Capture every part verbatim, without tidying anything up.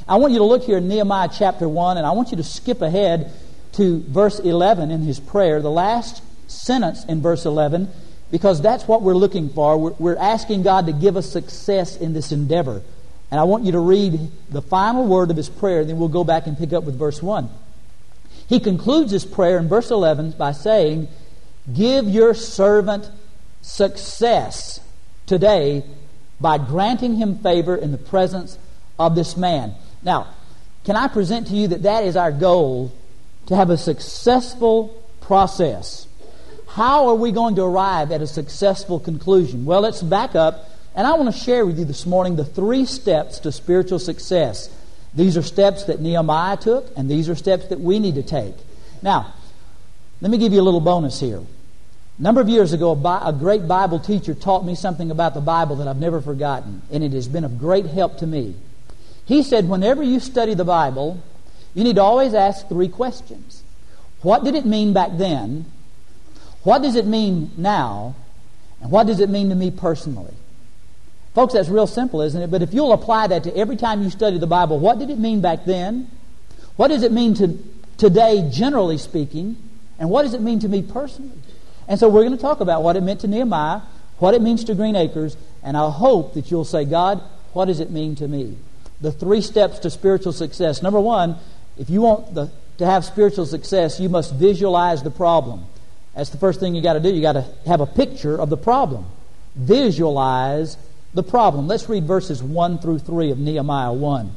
I want you to look here in Nehemiah chapter one, and I want you to skip ahead to verse eleven in his prayer, the last sentence in verse eleven, because that's what we're looking for. We're, we're asking God to give us success in this endeavor. And I want you to read the final word of his prayer, then we'll go back and pick up with verse one. He concludes his prayer in verse eleven by saying, "Give your servant success today by granting him favor in the presence of this man." Now, can I present to you that that is our goal, to have a successful process? How are we going to arrive at a successful conclusion? Well, let's back up, and I want to share with you this morning the three steps to spiritual success. These are steps that Nehemiah took, and these are steps that we need to take. Now, let me give you a little bonus here. A number of years ago, a, Bi- a great Bible teacher taught me something about the Bible that I've never forgotten, and it has been of great help to me. He said, whenever you study the Bible, you need to always ask three questions. What did it mean back then? What does it mean now? And what does it mean to me personally? Folks, that's real simple, isn't it? But if you'll apply that to every time you study the Bible, what did it mean back then? What does it mean to today, generally speaking? And what does it mean to me personally? And so we're going to talk about what it meant to Nehemiah, what it means to Green Acres, and I hope that you'll say, God, what does it mean to me? The three steps to spiritual success. Number one, if you want the, to have spiritual success, you must visualize the problem. That's the first thing you got to do. You got to have a picture of the problem. Visualize the problem. Let's read verses one through three of Nehemiah one.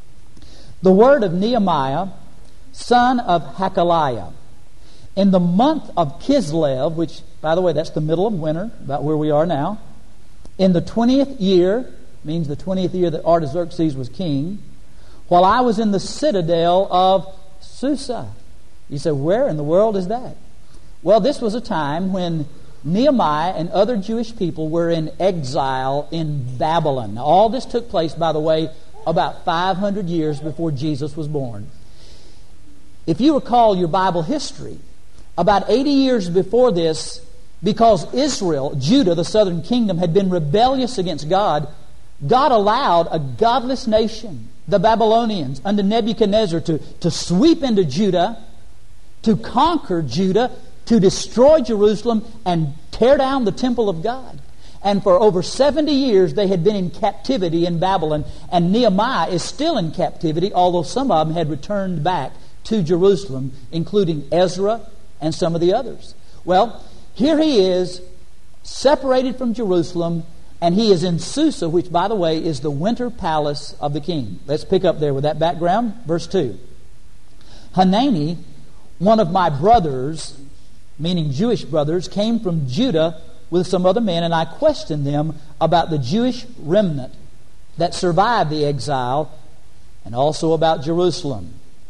The word of Nehemiah, son of Hakaliah, in the month of Kislev, which, by the way, that's the middle of winter, about where we are now, in the twentieth year, means the twentieth year that Artaxerxes was king, while I was in the citadel of Susa. You say, where in the world is that? Well, this was a time when Nehemiah and other Jewish people were in exile in Babylon. Now, all this took place, by the way, about five hundred years before Jesus was born. If you recall your Bible history, about eighty years before this, because Israel, Judah, the southern kingdom, had been rebellious against God, God allowed a godless nation, the Babylonians, under Nebuchadnezzar, to, to sweep into Judah, to conquer Judah, to destroy Jerusalem, and tear down the temple of God. And for over seventy years they had been in captivity in Babylon, and Nehemiah is still in captivity, although some of them had returned back to Jerusalem, including Ezra and some of the others. Well, here he is, separated from Jerusalem, and he is in Susa, which, by the way, is the winter palace of the king. Let's pick up there with that background. Verse two. Hanani, one of my brothers, meaning Jewish brothers, came from Judah with some other men, and I questioned them about the Jewish remnant that survived the exile, and also about Jerusalem.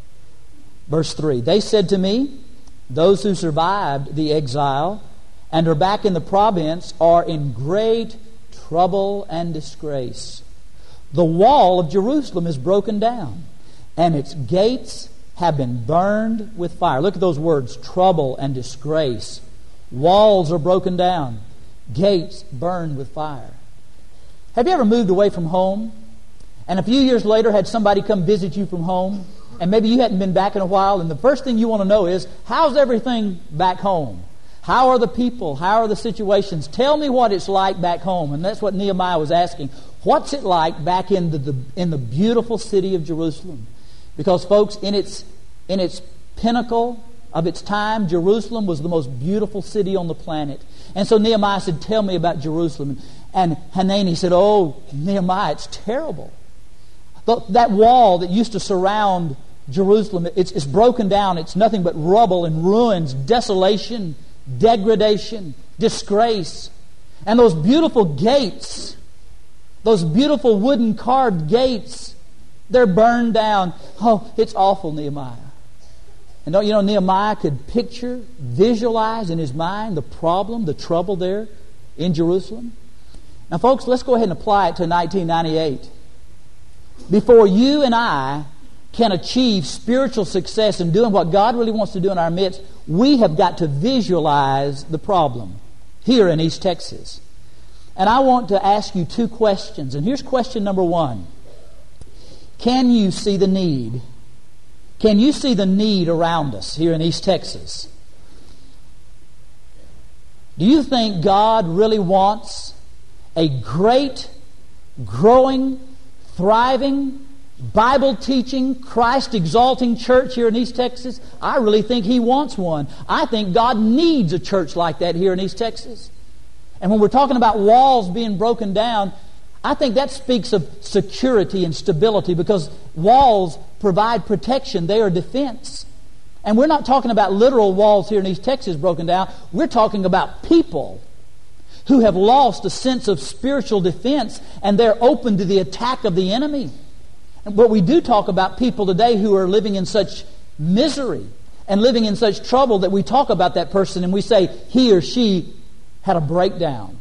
Verse three. They said to me, those who survived the exile and are back in the province are in great trouble and disgrace. The wall of Jerusalem is broken down, and its gates have been burned with fire. Look at those words, trouble and disgrace. Walls are broken down, gates burned with fire. Have you ever moved away from home, and a few years later had somebody come visit you from home, and maybe you hadn't been back in a while, and the first thing you want to know is, how's everything back home? How are the people? How are the situations? Tell me what it's like back home. And that's what Nehemiah was asking. What's it like back in the, the in the beautiful city of Jerusalem? Because, folks, in its in its pinnacle of its time, Jerusalem was the most beautiful city on the planet. And so Nehemiah said, tell me about Jerusalem. And Hanani said, oh, Nehemiah, it's terrible. But that wall that used to surround Jerusalem, it's, it's broken down. It's nothing but rubble and ruins, desolation, degradation, disgrace. And those beautiful gates, those beautiful wooden carved gates, they're burned down. Oh, it's awful, Nehemiah. And don't you know, Nehemiah could picture, visualize in his mind the problem, the trouble there in Jerusalem. Now, folks, let's go ahead and apply it to nineteen ninety-eight. Before you and I can achieve spiritual success in doing what God really wants to do in our midst, we have got to visualize the problem here in East Texas. And I want to ask you two questions. And here's question number one. Can you see the need? Can you see the need around us here in East Texas? Do you think God really wants a great, growing, thriving, Bible-teaching, Christ-exalting church here in East Texas? I really think He wants one. I think God needs a church like that here in East Texas. And when we're talking about walls being broken down, I think that speaks of security and stability, because walls provide protection. They are defense. And we're not talking about literal walls here in East Texas broken down. We're talking about people who have lost a sense of spiritual defense, and they're open to the attack of the enemy. But we do talk about people today who are living in such misery and living in such trouble that we talk about that person and we say he or she had a breakdown.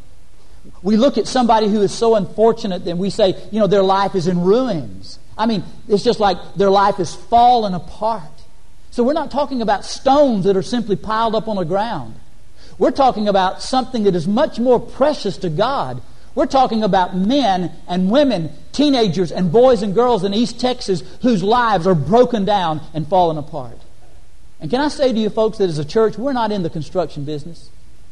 We look at somebody who is so unfortunate and we say, you know, their life is in ruins. I mean, it's just like their life is fallen apart. So we're not talking about stones that are simply piled up on the ground. We're talking about something that is much more precious to God. We're talking about men and women, teenagers and boys and girls in East Texas whose lives are broken down and fallen apart. And can I say to you folks that as a church, we're not in the construction business.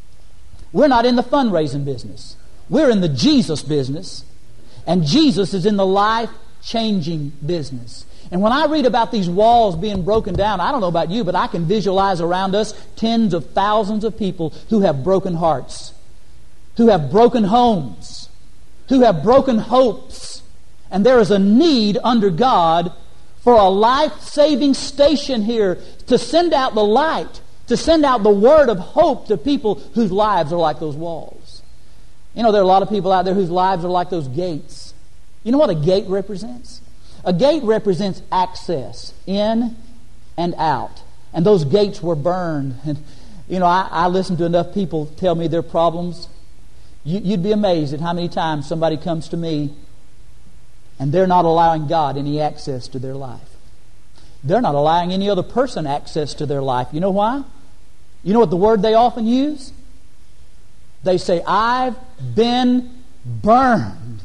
We're not in the fundraising business. We're in the Jesus business. And Jesus is in the life-changing business. And when I read about these walls being broken down, I don't know about you, but I can visualize around us tens of thousands of people who have broken hearts, who have broken homes, who have broken hopes. And there is a need under God for a life-saving station here to send out the light, to send out the word of hope to people whose lives are like those walls. You know, there are a lot of people out there whose lives are like those gates. You know what a gate represents? A gate represents access, in and out. And those gates were burned. And, you know, I, I listen to enough people tell me their problems. You, you'd be amazed at how many times somebody comes to me and they're not allowing God any access to their life. They're not allowing any other person access to their life. You know why? You know what the word they often use? They say, I've been burned.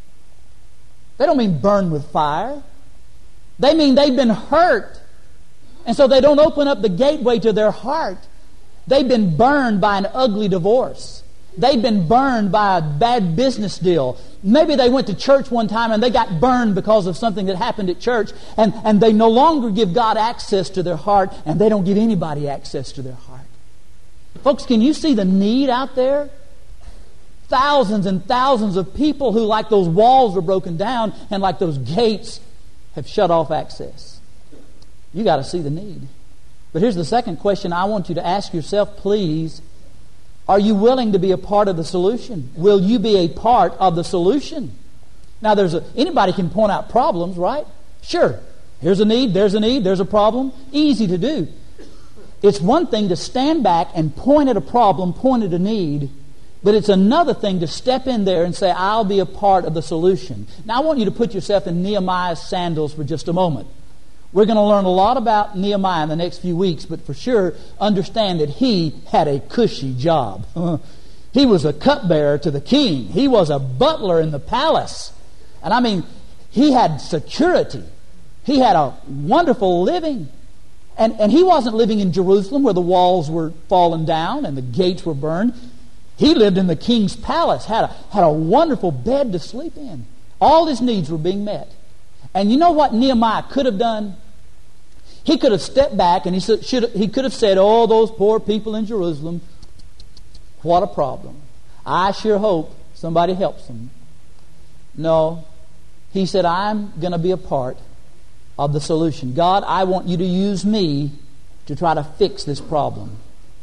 They don't mean burned with fire. They mean they've been hurt. And so they don't open up the gateway to their heart. They've been burned by an ugly divorce. They've been burned by a bad business deal. Maybe they went to church one time and they got burned because of something that happened at church, and, and they no longer give God access to their heart, and they don't give anybody access to their heart. Folks, can you see the need out there? Thousands and thousands of people who, like those walls, are broken down, and like those gates, have shut off access. You got to see the need. But here's the second question I want you to ask yourself, please. Are you willing to be a part of the solution? Will you be a part of the solution? Now, there's a, anybody can point out problems, right? Sure. Here's a need, there's a need, there's a problem. Easy to do. It's one thing to stand back and point at a problem, point at a need, but it's another thing to step in there and say, I'll be a part of the solution. Now, I want you to put yourself in Nehemiah's sandals for just a moment. We're going to learn a lot about Nehemiah in the next few weeks, but for sure, understand that he had a cushy job. He was a cupbearer to the king. He was a butler in the palace. And I mean, he had security. He had a wonderful living. And, and he wasn't living in Jerusalem where the walls were falling down and the gates were burned. He lived in the king's palace, had a, had a wonderful bed to sleep in. All his needs were being met. And you know what Nehemiah could have done? He could have stepped back and he should he could have said, oh, those poor people in Jerusalem, what a problem. I sure hope somebody helps them. No. He said, I'm going to be a part of the solution. God, I want you to use me to try to fix this problem.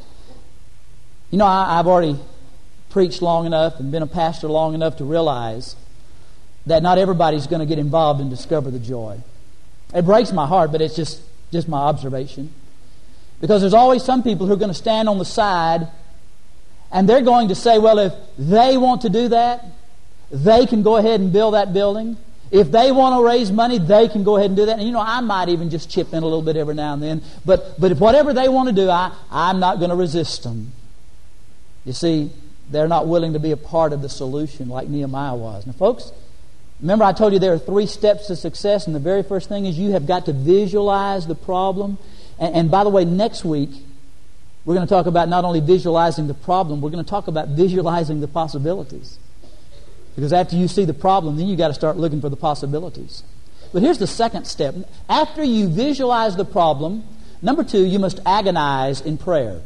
You know, I, I've already preached long enough and been a pastor long enough to realize that not everybody's going to get involved and discover the joy. It breaks my heart, but it's just, just my observation. Because there's always some people who are going to stand on the side and they're going to say, well, if they want to do that, they can go ahead and build that building. If they want to raise money, they can go ahead and do that. And you know, I might even just chip in a little bit every now and then. But, but if whatever they want to do, I, I'm not going to resist them. You see, they're not willing to be a part of the solution like Nehemiah was. Now, folks, Remember I told you there are three steps to success, and the very first thing is you have got to visualize the problem. And, and by the way, next week, we're going to talk about not only visualizing the problem, we're going to talk about visualizing the possibilities. Because after you see the problem, then you've got to start looking for the possibilities. But here's the second step. After you visualize the problem, number two, you must agonize in prayer.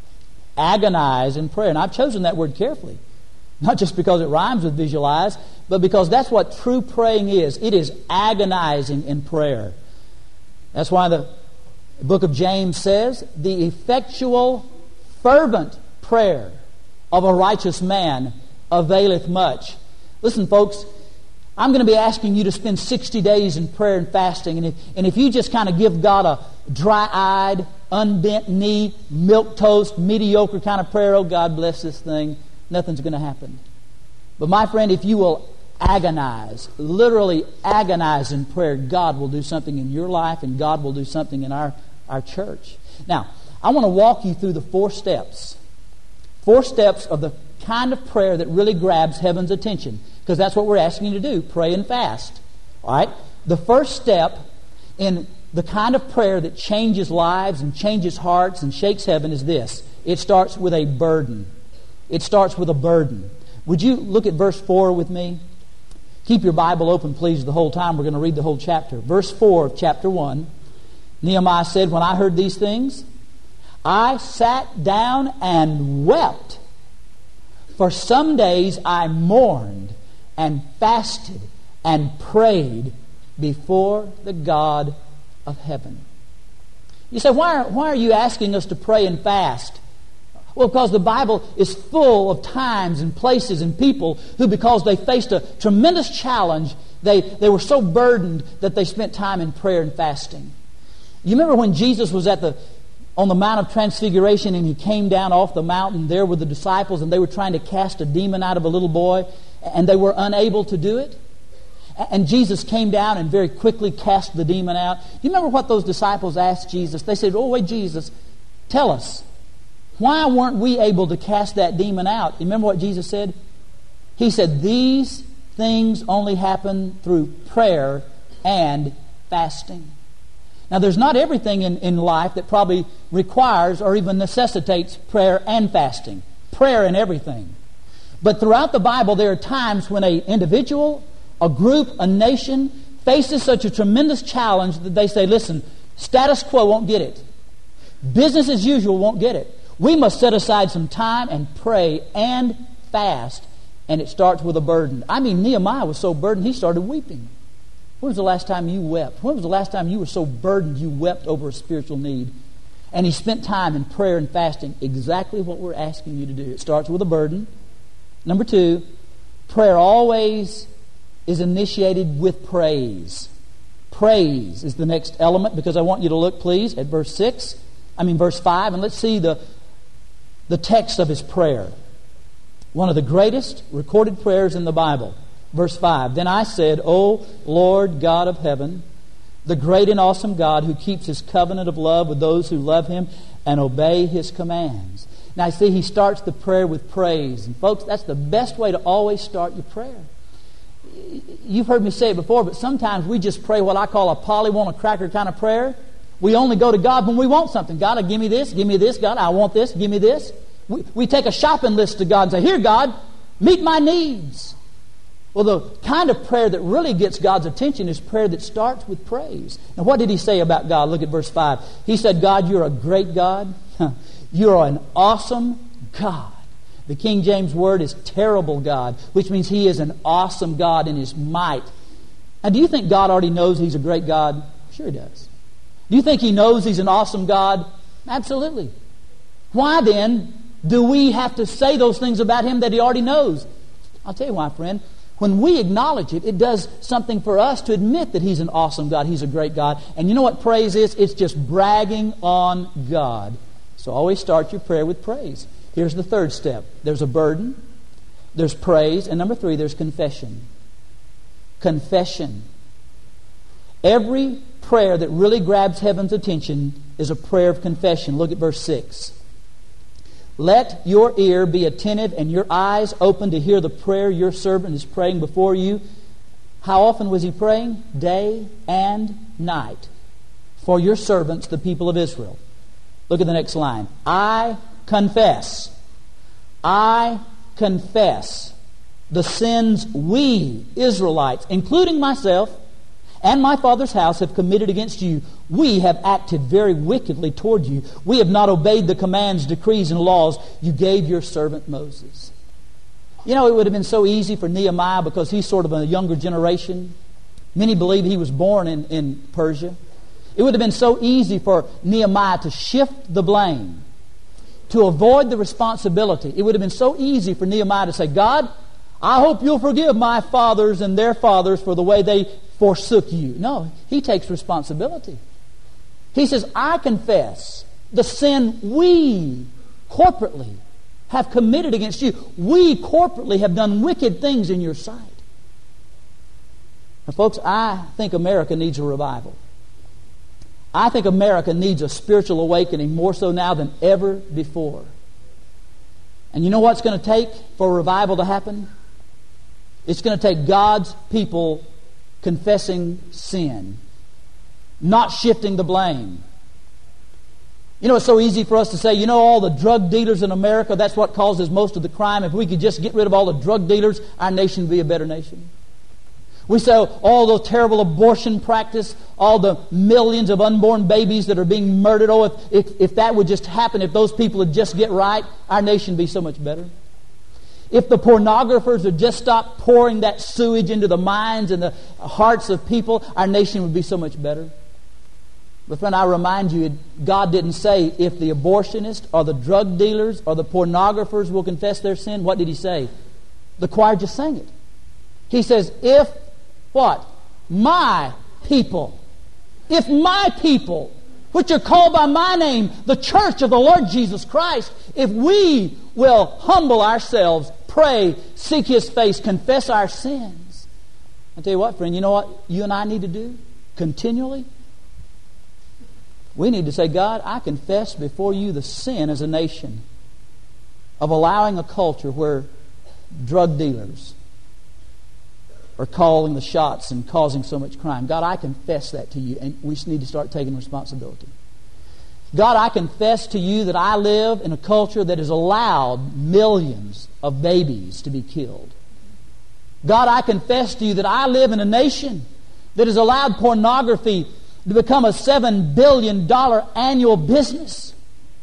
Agonize in prayer. And I've chosen that word carefully. Not just because it rhymes with visualize, but because that's what true praying is. It is agonizing in prayer. That's why the book of James says, the effectual, fervent prayer of a righteous man availeth much. Listen, folks, I'm going to be asking you to spend sixty days in prayer and fasting. And if, and if you just kind of give God a dry-eyed, unbent knee, milquetoast, mediocre kind of prayer, oh, God bless this thing, nothing's going to happen. But my friend, if you will agonize, literally agonize in prayer, God will do something in your life and God will do something in our, our church. Now, I want to walk you through the four steps. Four steps of the kind of prayer that really grabs heaven's attention. Because that's what we're asking you to do, pray and fast. All right? The first step in the kind of prayer that changes lives and changes hearts and shakes heaven is this. It starts with a burden. It starts with a burden. Would you look at verse four with me? Keep your Bible open, please, the whole time. We're going to read the whole chapter. Verse four of chapter one. Nehemiah said, when I heard these things, I sat down and wept. For some days I mourned and fasted and prayed before the God of heaven. You say, why are, why are you asking us to pray and fast? Well, because the Bible is full of times and places and people who, because they faced a tremendous challenge, they, they were so burdened that they spent time in prayer and fasting. You remember when Jesus was at the on the Mount of Transfiguration and he came down off the mountain there with the disciples and they were trying to cast a demon out of a little boy and they were unable to do it? And Jesus came down and very quickly cast the demon out. You remember what those disciples asked Jesus? They said, oh, wait, Jesus, tell us, why weren't we able to cast that demon out? You remember what Jesus said? He said, these things only happen through prayer and fasting. Now, there's not everything in, in life that probably requires or even necessitates prayer and fasting. Prayer and everything. But throughout the Bible, there are times when an individual, a group, a nation faces such a tremendous challenge that they say, listen, status quo won't get it. Business as usual won't get it. We must set aside some time and pray and fast. And it starts with a burden. I mean, Nehemiah was so burdened, he started weeping. When was the last time you wept? When was the last time you were so burdened you wept over a spiritual need? And he spent time in prayer and fasting, exactly what we're asking you to do. It starts with a burden. Number two, prayer always is initiated with praise. Praise is the next element, because I want you to look, please, at verse six. I mean, verse five, and let's see the, the text of his prayer. One of the greatest recorded prayers in the Bible. Verse five, then I said, O Lord God of heaven, the great and awesome God who keeps his covenant of love with those who love him and obey his commands. Now, I see he starts the prayer with praise. And folks, that's the best way to always start your prayer. You've heard me say it before, but sometimes we just pray what I call a Polly want a cracker kind of prayer. We only go to God when we want something. God, give me this, give me this. God, I want this, give me this. We, we take a shopping list to God and say, here, God, meet my needs. Well, the kind of prayer that really gets God's attention is prayer that starts with praise. And what did he say about God? Look at verse five. He said, God, you're a great God. You're an awesome God. The King James word is terrible God, which means he is an awesome God in his might. Now, do you think God already knows he's a great God? Sure he does. Do you think he knows he's an awesome God? Absolutely. Why then do we have to say those things about him that he already knows? I'll tell you why, friend. When we acknowledge it, it does something for us to admit that he's an awesome God, he's a great God. And you know what praise is? It's just bragging on God. So always start your prayer with praise. Here's the third step. There's a burden, there's praise, and number three, there's confession. Confession. Every prayer that really grabs heaven's attention is a prayer of confession. Look at verse six. Let your ear be attentive and your eyes open to hear the prayer your servant is praying before you. How often was he praying? Day and night. For your servants, the people of Israel. Look at the next line. I confess. I confess the sins we, Israelites, including myself and my father's house, have committed against you. We have acted very wickedly toward you. We have not obeyed the commands, decrees, and laws you gave your servant Moses. You know, it would have been so easy for Nehemiah because he's sort of a younger generation. Many believe he was born in, in Persia. It would have been so easy for Nehemiah to shift the blame, to avoid the responsibility. It would have been so easy for Nehemiah to say, God, I hope you'll forgive my fathers and their fathers for the way they forsook you. No, he takes responsibility. He says, I confess the sin we corporately have committed against you. We corporately have done wicked things in your sight. Now, folks, I think America needs a revival. I think America needs a spiritual awakening more so now than ever before. And you know what's going to take for a revival to happen? It's going to take God's people confessing sin, not shifting the blame. You know, it's so easy for us to say, you know, all the drug dealers in America, that's what causes most of the crime. If we could just get rid of all the drug dealers, our nation would be a better nation. We say all the terrible abortion practice, all the millions of unborn babies that are being murdered. Oh, if, if, if that would just happen, if those people would just get right, our nation would be so much better. If the pornographers would just stop pouring that sewage into the minds and the hearts of people, our nation would be so much better. But friend, I remind you, God didn't say if the abortionists or the drug dealers or the pornographers will confess their sin. What did He say? The choir just sang it. He says, if what? My people. If my people, which are called by my name, the church of the Lord Jesus Christ, if we will humble ourselves, pray, seek His face, confess our sins. I tell you what, friend, you know what you and I need to do continually? We need to say, God, I confess before you the sin as a nation of allowing a culture where drug dealers are calling the shots and causing so much crime. God, I confess that to you, and we need to start taking responsibility. God, I confess to you that I live in a culture that has allowed millions of babies to be killed. God, I confess to you that I live in a nation that has allowed pornography to become a seven billion dollars annual business.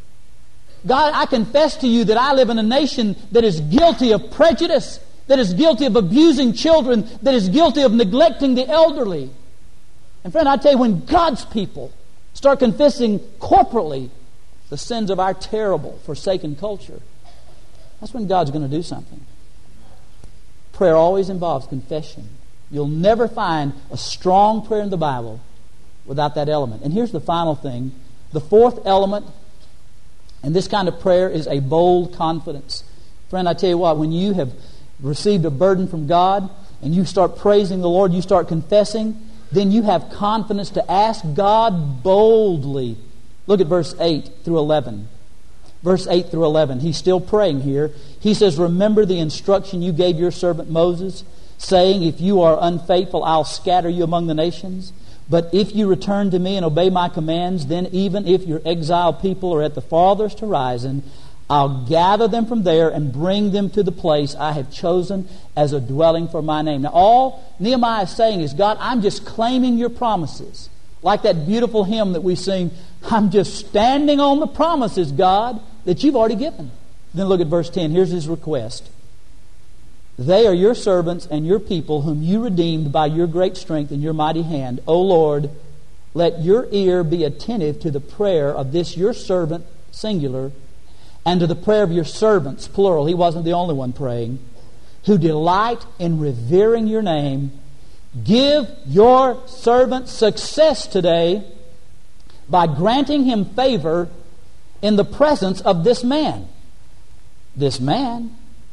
God, I confess to you that I live in a nation that is guilty of prejudice, that is guilty of abusing children, that is guilty of neglecting the elderly. And friend, I tell you, when God's people start confessing corporately the sins of our terrible, forsaken culture, that's when God's going to do something. Prayer always involves confession. You'll never find a strong prayer in the Bible without that element. And here's the final thing. The fourth element in this kind of prayer is a bold confidence. Friend, I tell you what, when you have received a burden from God and you start praising the Lord, you start confessing, then you have confidence to ask God boldly. Look at verse eight through eleven. Verse eight through eleven. He's still praying here. He says, remember the instruction you gave your servant Moses, saying, if you are unfaithful, I'll scatter you among the nations. But if you return to me and obey my commands, then even if your exiled people are at the farthest horizon, I'll gather them from there and bring them to the place I have chosen as a dwelling for my name. Now, all Nehemiah is saying is, God, I'm just claiming your promises. Like that beautiful hymn that we sing, I'm just standing on the promises, God, that you've already given. Then look at verse ten. Here's his request. They are your servants and your people whom you redeemed by your great strength and your mighty hand. O Lord, let your ear be attentive to the prayer of this your servant, singular, and to the prayer of your servants, plural. He wasn't the only one praying, who delight in revering your name. Give your servant success today by granting him favor in the presence of this man. This man?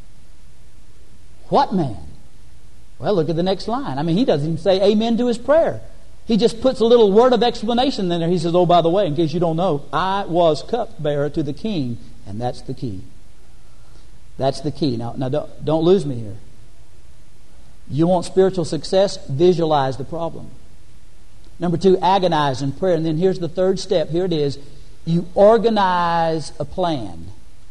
What man? Well, look at the next line. I mean, he doesn't even say amen to his prayer. He just puts a little word of explanation in there. He says, oh, by the way, in case you don't know, I was cupbearer to the king. And that's the key. That's the key. Now, now don't, don't lose me here. You want spiritual success? Visualize the problem. Number two, agonize in prayer. And then here's the third step. Here it is. You organize a plan.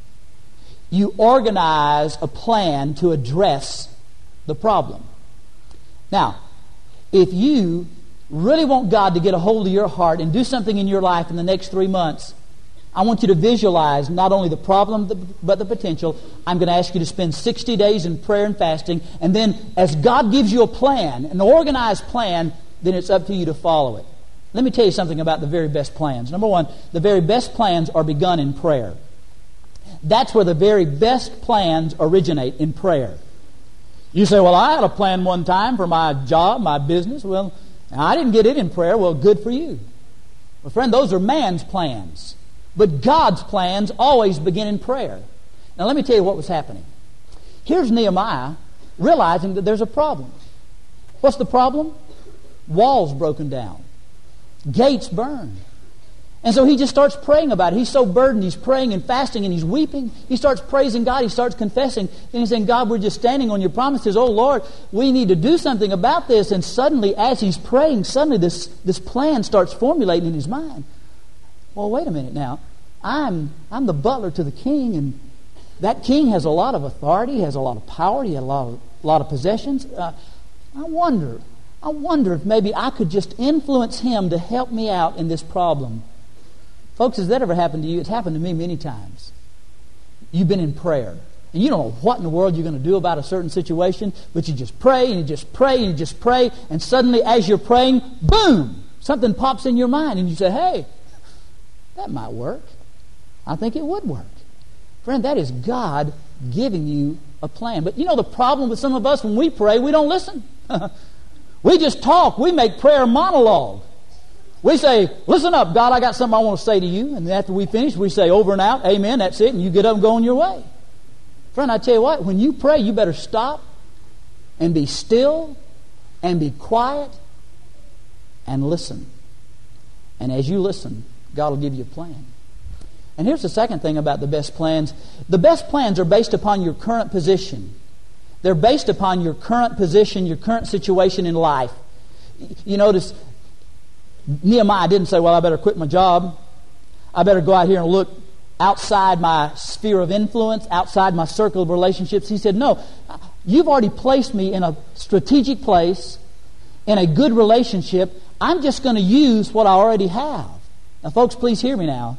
You organize a plan to address the problem. Now, if you really want God to get a hold of your heart and do something in your life in the next three months, I want you to visualize not only the problem but the potential. I'm going to ask you to spend sixty days in prayer and fasting. And then as God gives you a plan, an organized plan, then it's up to you to follow it. Let me tell you something about the very best plans. Number one, the very best plans are begun in prayer. That's where the very best plans originate, in prayer. You say, well, I had a plan one time for my job, my business. Well, I didn't get it in prayer. Well, good for you. Well, friend, those are man's plans. But God's plans always begin in prayer. Now, let me tell you what was happening. Here's Nehemiah realizing that there's a problem. What's the problem? Walls broken down. Gates burned. And so he just starts praying about it. He's so burdened. He's praying and fasting and he's weeping. He starts praising God. He starts confessing. And he's saying, God, we're just standing on your promises. Oh, Lord, we need to do something about this. And suddenly, as he's praying, suddenly this, this plan starts formulating in his mind. Well, wait a minute now. I'm I'm the butler to the king, and that king has a lot of authority, has a lot of power, he has a lot of, a lot of possessions. Uh, I wonder, I wonder if maybe I could just influence him to help me out in this problem. Folks, has that ever happened to you? It's happened to me many times. You've been in prayer, and you don't know what in the world you're going to do about a certain situation, but you just pray, and you just pray, and you just pray, and suddenly as you're praying, boom, something pops in your mind, and you say, hey, that might work. I think it would work. Friend, that is God giving you a plan. But you know the problem with some of us, when we pray, we don't listen. We just talk. We make prayer monologue. We say, listen up, God, I got something I want to say to you. And after we finish, we say over and out, amen, that's it, and you get up and go on your way. Friend, I tell you what, when you pray, you better stop and be still and be quiet and listen. And as you listen, God will give you a plan. And here's the second thing about the best plans. The best plans are based upon your current position. They're based upon your current position, your current situation in life. You notice, Nehemiah didn't say, well, I better quit my job. I better go out here and look outside my sphere of influence, outside my circle of relationships. He said, no, you've already placed me in a strategic place, in a good relationship. I'm just going to use what I already have. Now, folks, please hear me now.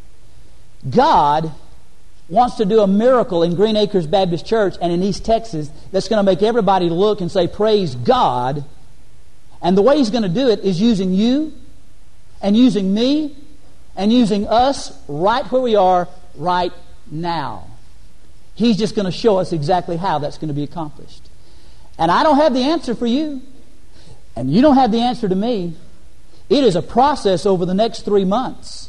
God wants to do a miracle in Green Acres Baptist Church and in East Texas that's going to make everybody look and say, praise God. And the way He's going to do it is using you and using me and using us right where we are right now. He's just going to show us exactly how that's going to be accomplished. And I don't have the answer for you. And you don't have the answer to me. It is a process over the next three months.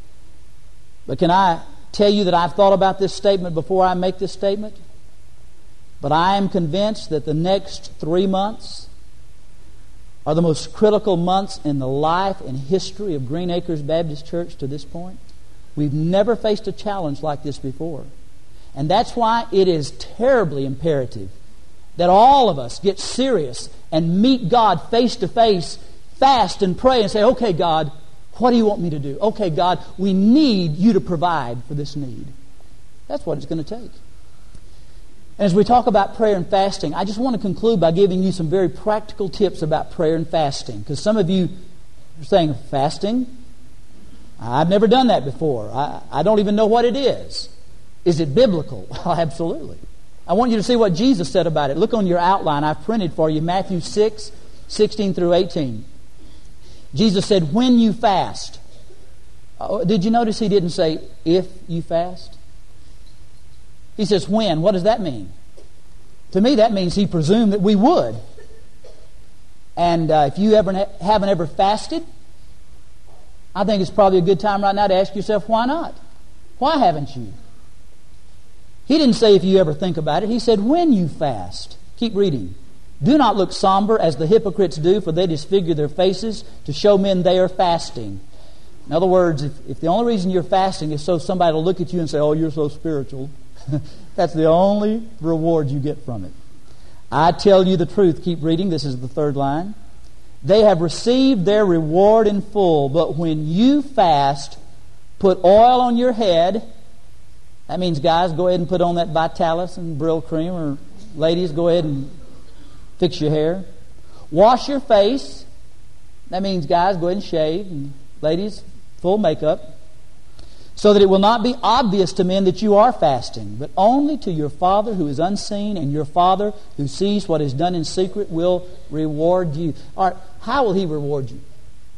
But can I tell you that I've thought about this statement before I make this statement? But I am convinced that the next three months are the most critical months in the life and history of Green Acres Baptist Church to this point. We've never faced a challenge like this before. And that's why it is terribly imperative that all of us get serious and meet God face to face, fast and pray and say, okay, God, what do you want me to do? Okay, God, we need you to provide for this need. That's what it's going to take. And as we talk about prayer and fasting, I just want to conclude by giving you some very practical tips about prayer and fasting. Because some of you are saying, fasting? I've never done that before. I, I don't even know what it is. Is it biblical? Well, absolutely. I want you to see what Jesus said about it. Look on your outline. I've printed for you Matthew six, sixteen through eighteen. Jesus said, when you fast. Oh, did you notice He didn't say, if you fast? He says, when. What does that mean? To me, that means He presumed that we would. And uh, if you ever ha- haven't ever fasted, I think it's probably a good time right now to ask yourself, why not? Why haven't you? He didn't say if you ever think about it. He said, when you fast. Keep reading. Do not look somber as the hypocrites do, for they disfigure their faces to show men they are fasting. In other words, if, if the only reason you're fasting is so somebody will look at you and say, oh, you're so spiritual, that's the only reward you get from it. I tell you the truth. Keep reading. This is the third line. They have received their reward in full, but when you fast, put oil on your head. That means, guys, go ahead and put on that Vitalis and Brill cream, or ladies, go ahead and fix your hair. Wash your face. That means, guys, go ahead and shave, and ladies, full makeup, so that it will not be obvious to men that you are fasting, but only to your Father who is unseen, and your Father who sees what is done in secret will reward you. All right, how will He reward you?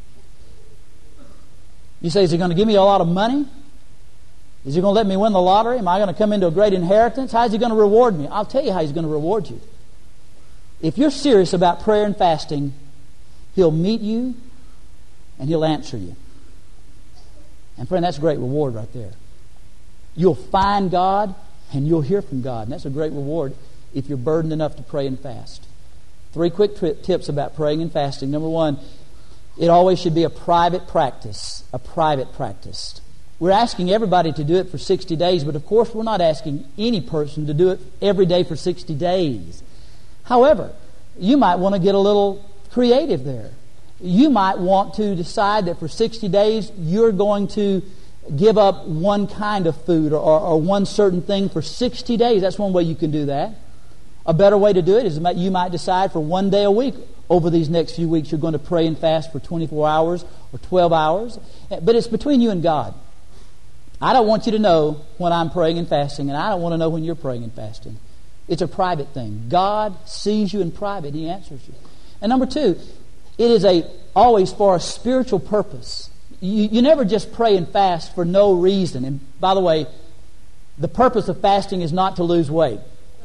You say, is He going to give me a lot of money? Is He going to let me win the lottery? Am I going to come into a great inheritance? How is He going to reward me? I'll tell you how He's going to reward you. If you're serious about prayer and fasting, He'll meet you and He'll answer you. And friend, that's a great reward right there. You'll find God and you'll hear from God. And that's a great reward if you're burdened enough to pray and fast. Three quick tri- tips about praying and fasting. Number one, it always should be a private practice. A private practice. We're asking everybody to do it for sixty days, but of course we're not asking any person to do it every day for sixty days. However, you might want to get a little creative there. You might want to decide that for sixty days you're going to give up one kind of food or, or one certain thing for sixty days. That's one way you can do that. A better way to do it is you might decide for one day a week over these next few weeks you're going to pray and fast for twenty-four hours or twelve hours. But it's between you and God. I don't want you to know when I'm praying and fasting, and I don't want to know when you're praying and fasting. It's a private thing. God sees you in private. He answers you. And number two, it is a always for a spiritual purpose. You, you never just pray and fast for no reason. And by the way, the purpose of fasting is not to lose weight.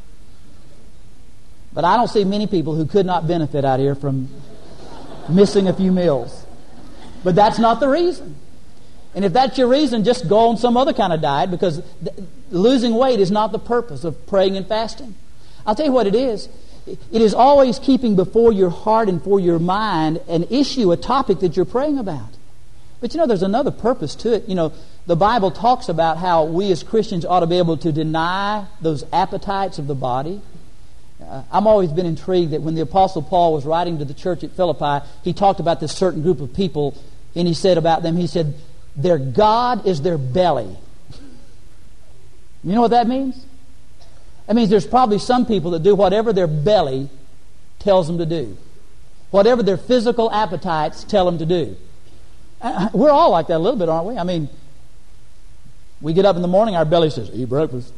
But I don't see many people who could not benefit out here from missing a few meals. But that's not the reason. And if that's your reason, just go on some other kind of diet, because th- losing weight is not the purpose of praying and fasting. I'll tell you what it is. It is always keeping before your heart and for your mind an issue, a topic that you're praying about. But you know, there's another purpose to it. You know, the Bible talks about how we as Christians ought to be able to deny those appetites of the body. Uh, I've always been intrigued that when the Apostle Paul was writing to the church at Philippi, he talked about this certain group of people, and he said about them, he said, their God is their belly. You know what that means? That means there's probably some people that do whatever their belly tells them to do. Whatever their physical appetites tell them to do. We're all like that a little bit, aren't we? I mean, we get up in the morning, our belly says, eat breakfast.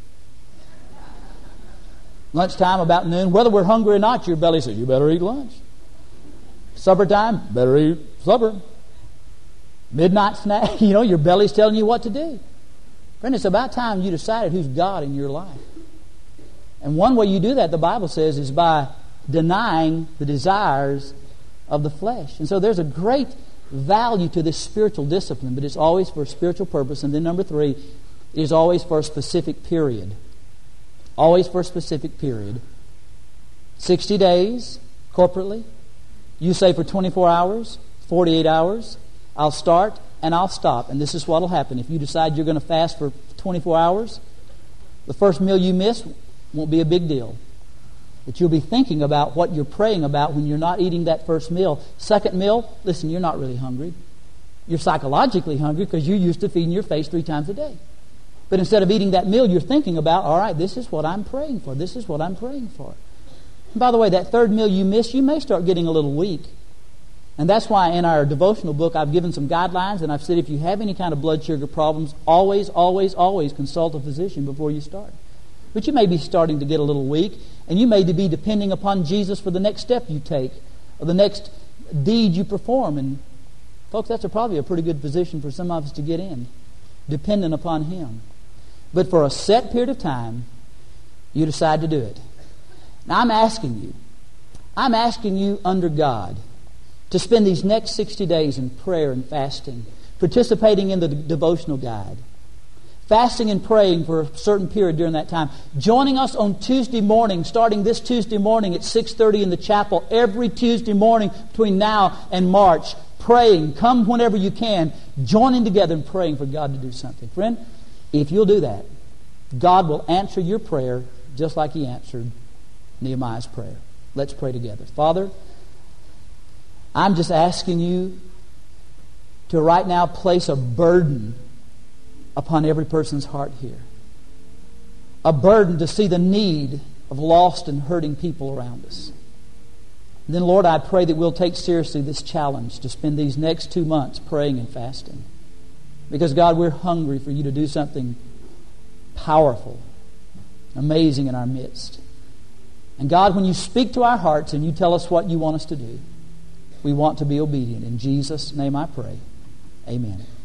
Lunchtime, about noon, whether we're hungry or not, your belly says, you better eat lunch. Supper time, better eat supper. Midnight snack, you know, your belly's telling you what to do. Friend, it's about time you decided who's God in your life. And one way you do that, the Bible says, is by denying the desires of the flesh. And so there's a great value to this spiritual discipline, but it's always for a spiritual purpose. And then number three, it is always for a specific period. Always for a specific period. sixty days, corporately. You say for twenty-four hours, forty-eight hours, I'll start and I'll stop. And this is what will happen. If you decide you're going to fast for twenty-four hours, the first meal you miss won't be a big deal. But you'll be thinking about what you're praying about when you're not eating that first meal. Second meal, listen, you're not really hungry. You're psychologically hungry because you're used to feeding your face three times a day. But instead of eating that meal, you're thinking about, all right, this is what I'm praying for. This is what I'm praying for. And by the way, that third meal you miss, you may start getting a little weak. And that's why in our devotional book, I've given some guidelines, and I've said if you have any kind of blood sugar problems, always, always, always consult a physician before you start. But you may be starting to get a little weak, and you may be depending upon Jesus for the next step you take, or the next deed you perform. And folks, that's a, probably a pretty good position for some of us to get in, dependent upon Him. But for a set period of time, you decide to do it. Now I'm asking you, I'm asking you under God to spend these next sixty days in prayer and fasting, participating in the devotional guide, fasting and praying for a certain period during that time, joining us on Tuesday morning, starting this Tuesday morning at six thirty in the chapel, every Tuesday morning between now and March, praying. Come whenever you can, joining together and praying for God to do something. Friend, if you'll do that, God will answer your prayer just like He answered Nehemiah's prayer. Let's pray together. Father, I'm just asking you to right now place a burden upon every person's heart here. A burden to see the need of lost and hurting people around us. And then, Lord, I pray that we'll take seriously this challenge to spend these next two months praying and fasting. Because, God, we're hungry for you to do something powerful, amazing in our midst. And, God, when you speak to our hearts and you tell us what you want us to do, we want to be obedient. In Jesus' name I pray. Amen.